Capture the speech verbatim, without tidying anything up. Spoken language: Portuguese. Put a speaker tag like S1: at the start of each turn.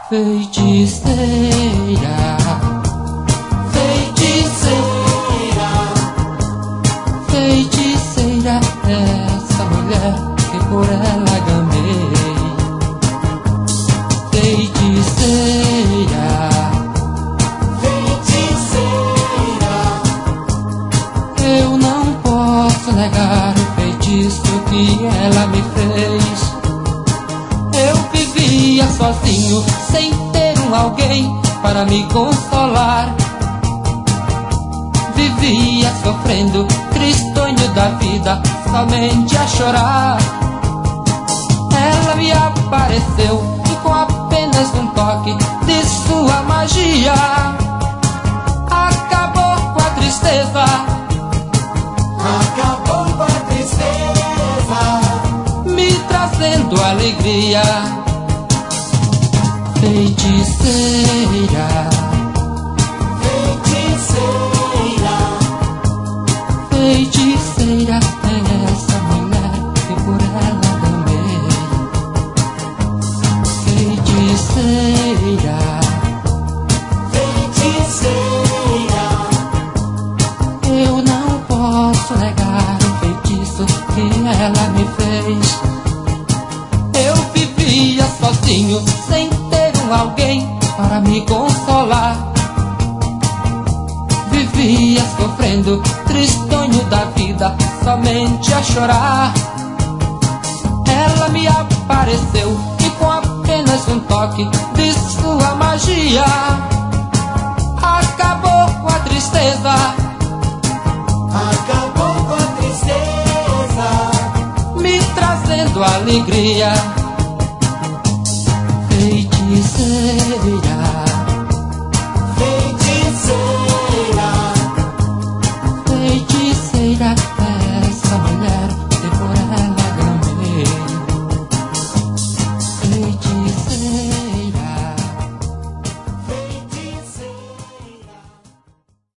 S1: Feiticeira, feiticeira, feiticeira, essa mulher que por ela gamei. Feiticeira,
S2: feiticeira,
S1: eu não posso negar o feitiço que ela me fez. Eu vivia sozinho, sem ter um alguém para me consolar. Vivia sofrendo, tristonho da vida, somente a chorar. Ela me apareceu e com apenas um toque de sua magia acabou com a tristeza,
S2: acabou com a tristeza,
S1: me trazendo alegria. Feiticeira,
S2: feiticeira,
S1: feiticeira, é essa mulher que por ela também. Feiticeira,
S2: feiticeira,
S1: eu não posso negar o feitiço que ela me fez. Eu vivia sozinho, sem ter um alguém para me consolar. Vivia sofrendo, tristonho da vida, somente a chorar. Ela me apareceu e com apenas um toque de sua magia acabou com a tristeza,
S2: acabou com a tristeza,
S1: me trazendo alegria. Feiticeira,